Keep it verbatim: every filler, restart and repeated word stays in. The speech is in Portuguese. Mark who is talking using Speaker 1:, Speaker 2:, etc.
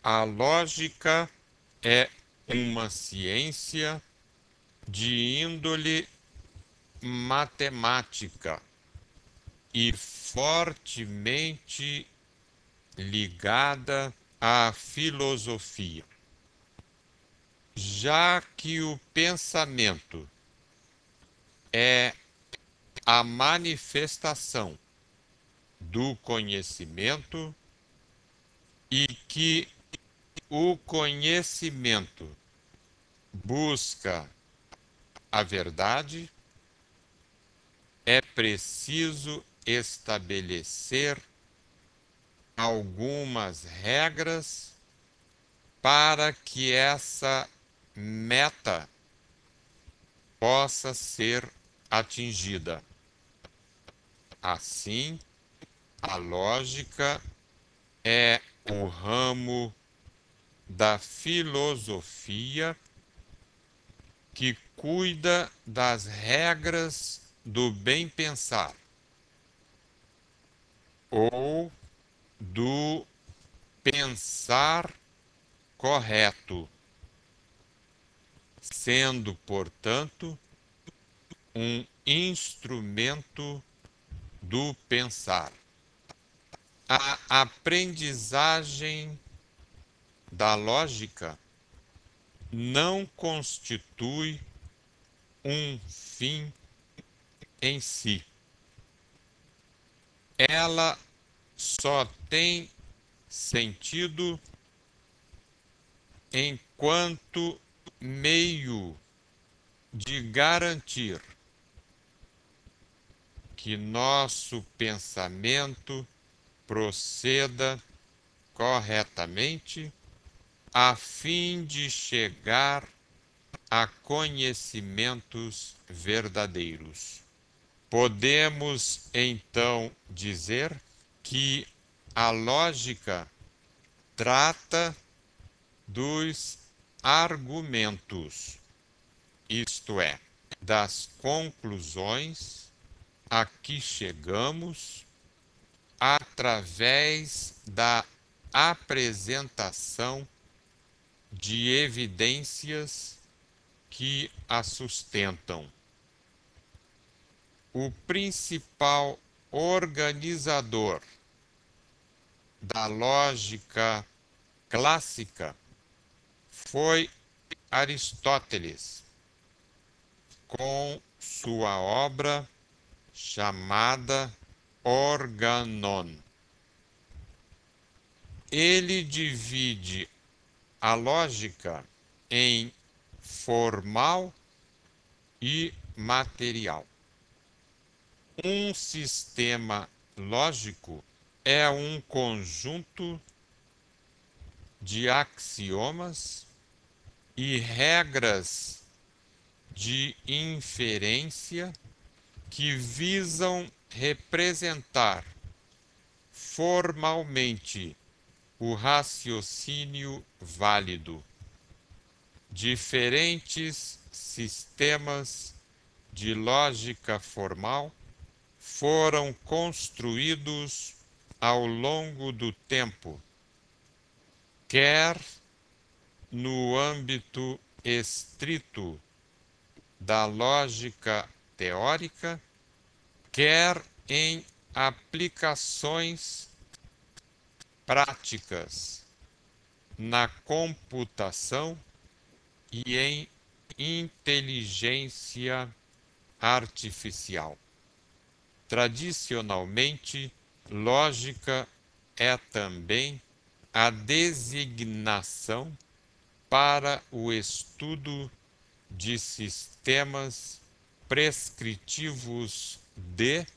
Speaker 1: A lógica é uma ciência de índole matemática e fortemente ligada à filosofia, já que o pensamento é a manifestação do conhecimento e que o conhecimento busca a verdade, é preciso estabelecer algumas regras para que essa meta possa ser atingida. Assim, a lógica é o ramo da filosofia que cuida das regras do bem pensar ou do pensar correto, sendo, portanto, um instrumento do pensar. A aprendizagem da lógica não constitui um fim em si. Ela só tem sentido enquanto meio de garantir que nosso pensamento proceda corretamente a fim de chegar a conhecimentos verdadeiros. Podemos então dizer que a lógica trata dos argumentos, isto é, das conclusões a que chegamos através da apresentação de evidências que a sustentam. O principal organizador da lógica clássica foi Aristóteles, com sua obra chamada Organon. Ele divide a lógica em formal e material. Um sistema lógico é um conjunto de axiomas e regras de inferência que visam representar formalmente o raciocínio válido. Diferentes sistemas de lógica formal foram construídos ao longo do tempo, quer no âmbito estrito da lógica teórica, quer em aplicações práticas na computação e em inteligência artificial. Tradicionalmente, lógica é também a designação para o estudo de sistemas prescritivos de